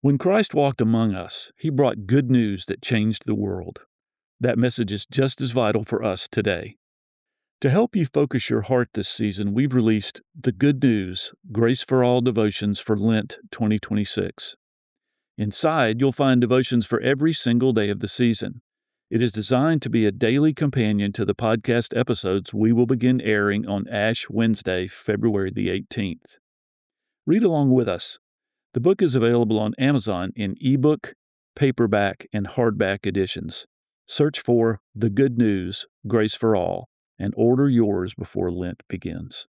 When Christ walked among us, he brought good news that changed the world. That message is just as vital for us today. To help you focus your heart this season, we've released the Good News, Grace for All devotions for Lent 2026. Inside, you'll find devotions for every single day of the season. It is designed to be a daily companion to the podcast episodes we will begin airing on Ash Wednesday, February the 18th. Read along with us. The book is available on Amazon in ebook, paperback, and hardback editions. Search for The Good News, Grace for All, and order yours before Lent begins.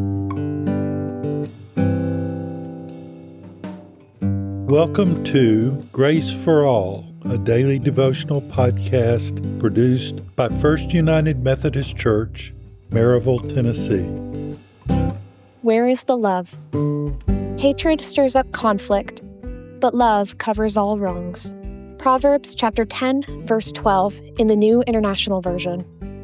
Welcome to Grace for All, a daily devotional podcast produced by First United Methodist Church, Maryville, Tennessee. Where is the love? Hatred stirs up conflict, but love covers all wrongs. Proverbs chapter 10, verse 12 in the New International Version.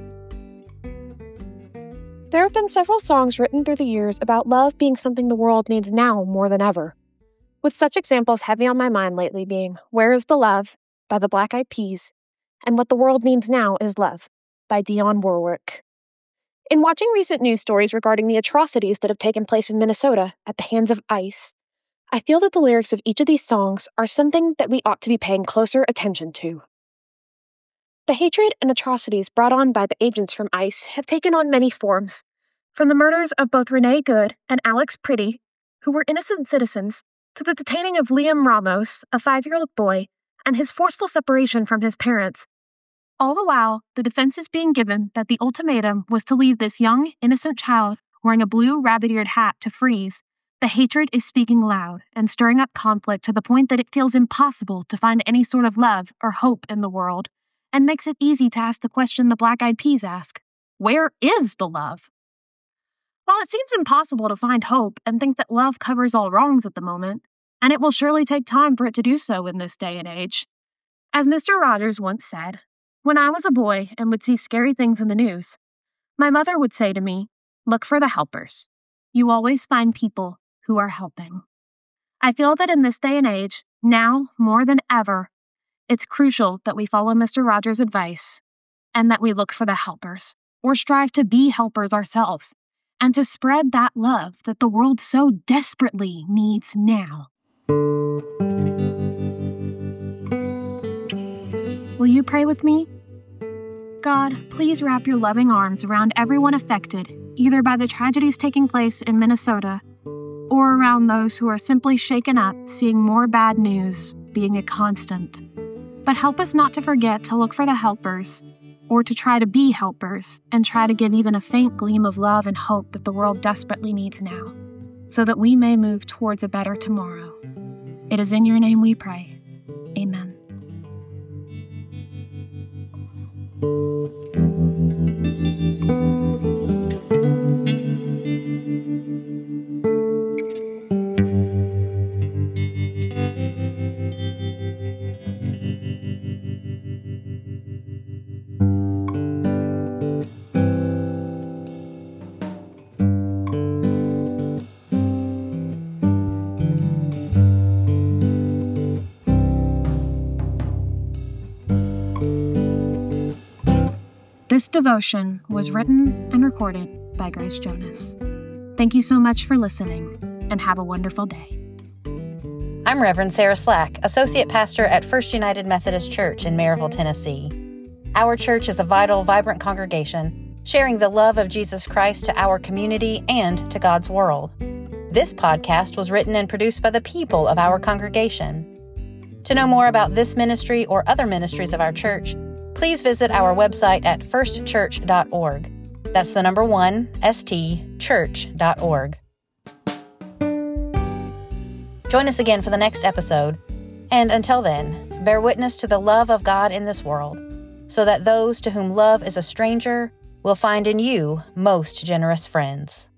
There have been several songs written through the years about love being something the world needs now more than ever, with such examples heavy on my mind lately being Where is the Love by the Black Eyed Peas and What the World Needs Now is Love by Dionne Warwick. In watching recent news stories regarding the atrocities that have taken place in Minnesota at the hands of ICE, I feel that the lyrics of each of these songs are something that we ought to be paying closer attention to. The hatred and atrocities brought on by the agents from ICE have taken on many forms, from the murders of both Renee Good and Alex Priddy, who were innocent citizens, to the detaining of Liam Ramos, a 5-year-old boy, and his forceful separation from his parents. All the while, the defense is being given that the ultimatum was to leave this young, innocent child wearing a blue rabbit-eared hat to freeze. The hatred is speaking loud and stirring up conflict to the point that it feels impossible to find any sort of love or hope in the world, and makes it easy to ask the question the Black Eyed Peas ask, where is the love? While it seems impossible to find hope and think that love covers all wrongs at the moment, and it will surely take time for it to do so in this day and age, as Mr. Rogers once said, when I was a boy and would see scary things in the news, my mother would say to me, look for the helpers. You always find people who are helping. I feel that in this day and age, now more than ever, it's crucial that we follow Mr. Rogers' advice and that we look for the helpers, or strive to be helpers ourselves, and to spread that love that the world so desperately needs now. Will you pray with me? God, please wrap your loving arms around everyone affected, either by the tragedies taking place in Minnesota, or around those who are simply shaken up seeing more bad news being a constant. But help us not to forget to look for the helpers, or to try to be helpers, and try to give even a faint gleam of love and hope that the world desperately needs now, so that we may move towards a better tomorrow. It is in your name we pray. Amen. This devotion was written and recorded by Grace Jonas. Thank you so much for listening, and have a wonderful day. I'm Reverend Sarah Slack, Associate Pastor at First United Methodist Church in Maryville, Tennessee. Our church is a vital, vibrant congregation, sharing the love of Jesus Christ to our community and to God's world. This podcast was written and produced by the people of our congregation. To know more about this ministry or other ministries of our church, please visit our website at firstchurch.org. That's the number 1, stchurch.org. Join us again for the next episode, and until then, bear witness to the love of God in this world, so that those to whom love is a stranger will find in you most generous friends.